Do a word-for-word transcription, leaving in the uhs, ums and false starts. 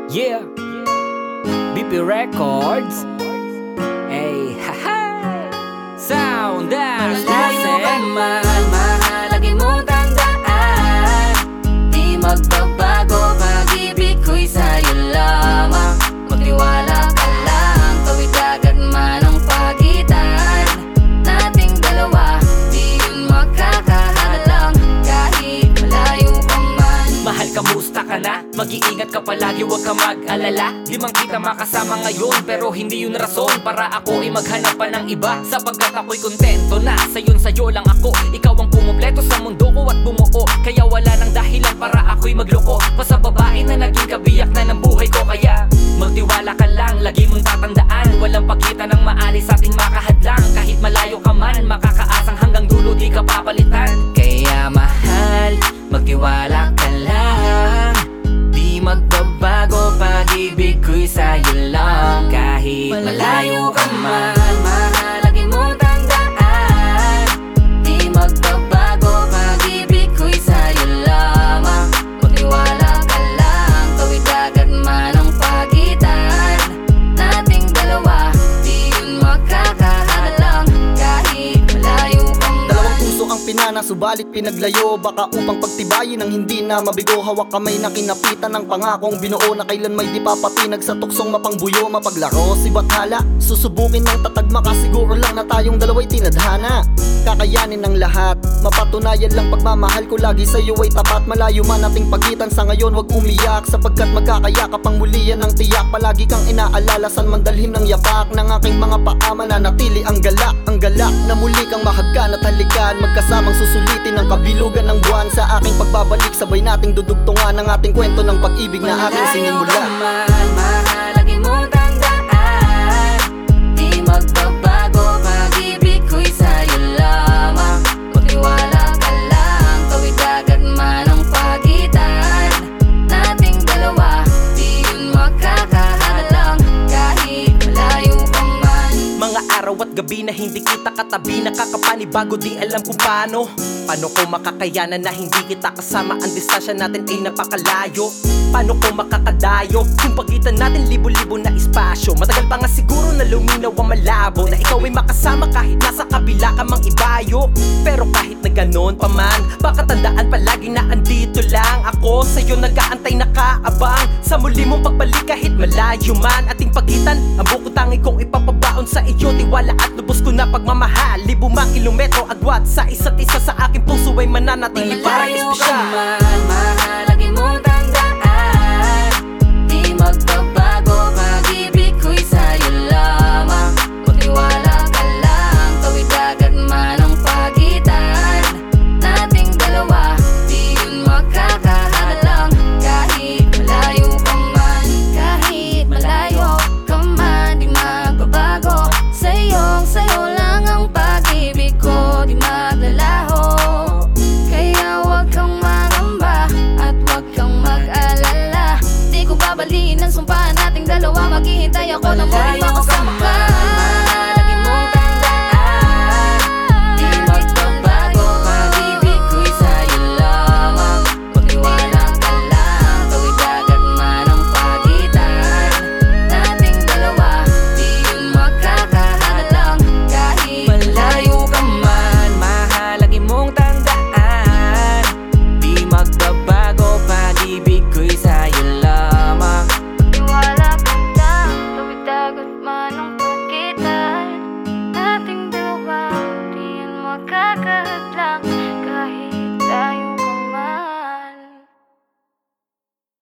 Yeah, B P Records. Hey, haha. Sound that's Malayo ka awesome. man, mahalagi mong tandaan. Di magbabago, pag-ibig ko'y sa'yo lamang. Magtiwala ka lang, tawid agad man ang pagitan nating dalawa, di yun makakahadlang kahit malayo ka man. Mahal, kamusta ka na? Mag-iingat ka palagi, huwag ka mag-alala. Di man kita makasama ngayon, pero hindi yun rason para ako ay maghanap pa ng iba. Sapagkat ako'y kontento na sa'yon, sa'yo lang ako. Ikaw ang pumupleto sa mundo ko at bumuo. Kaya wala nang dahilan para ako'y magloko pa sa babae na naging kabiyak na ng buhay ko. Kaya magtiwala ka lang, lagi mong tatandaan, walang pagkita ng maalis sa ating makahadlang. Kahit malayo ka man, makakaasang hanggang dulo di ka papalitan. Kaya mahal, magtiwala ka lang. Di magbabago, pag-ibig ko'y sa'yo lang. Kahit malayo ka man, mahalagi mong tandaan. Di magbabago, pag-ibig ko'y sa'yo lamang. Magtiwala ka lang, tawid agad man ang pagitan nating dalawa, di yun makakahadlang kahit malayo ka man. Dalawang puso ang pinana, subalit pinaglayo. Baka upang pagtibayin ang hindi na mabigo. Hawak kamay na kinapitan ng pangakong binuo na kailan may di papatinag sa tuksong mapangbuyo. Mapaglaro si Bathala, susubukin ng tatag, makasiguro lang na tayong dalawa'y tinadhana. Kakayanin ng lahat, mapatunayan lang pagmamahal ko lagi sa'yo ay tapat. Malayo man ating pagitan sa ngayon, wag umiyak, sapagkat magkakayakap ang muli yan ang tiyak. Palagi kang inaalala, san man dalhin ng yapak ng aking mga paa, mananatili ang galak. Ang galak na muli kang mahagkan at halikan, magkasamang susulitin ang kabilugan ng buwan. Sa aking pagbabalik, sabay nating dudugtungan ang ating kwento ng pag-ibig na aking Malayo sinimula. ka man, mahalagi mong tandaan. Di magbabago, pag-ibig ko'y sa'yo lamang. Magtiwala ka lang, tawid agad man ang pagitan nating dalawa, di yun makakahadlang kahit malayo ka man. Mga araw at gabi na hindi kita katabi, nakakapanibago, di alam kung paano. Paano ko makakayanan na hindi kita kasama? Ang distansya natin ay napakalayo. Paano ko makakadayo kung pagitan natin libo-libo na espasyo? Matagal pa nga siguro na luminaw ang malabo, na ikaw ay makasama kahit nasa kabila ka mang ibayo. Pero kahit na ganon pa man, baka tandaan palagi na andito lang ako sa'yo, nag-aantay nakaabang sa muli mong pagbalik kahit malayo man ating pagitan. Ang buko tangi kong ipapabaon sa iyo, tiwala at lubos ko na pagmamahal. Libo mang kilometro agwat sa isa't isa, sa aking puso ay mananatili parang Malayo ka espesyal. man, mahalagi mong tandaan. Di magbabago, pag-ibig ko'y sa'yo lamang. Magtiwala ka lang, tawid agad man ang pagitan nating dalawa, di yun makakahadlang kahit malayo ka man. Kahit malayo ka man, di magbabago. Sa'yong sa'yo lang ang pag-ibig ko, di maglalaho. Kaya wag kang mangamba at wag kang mag-alala. Di ko babaliin ang sumpahan nating dalawa, maghihintay ako na muli makasama ka.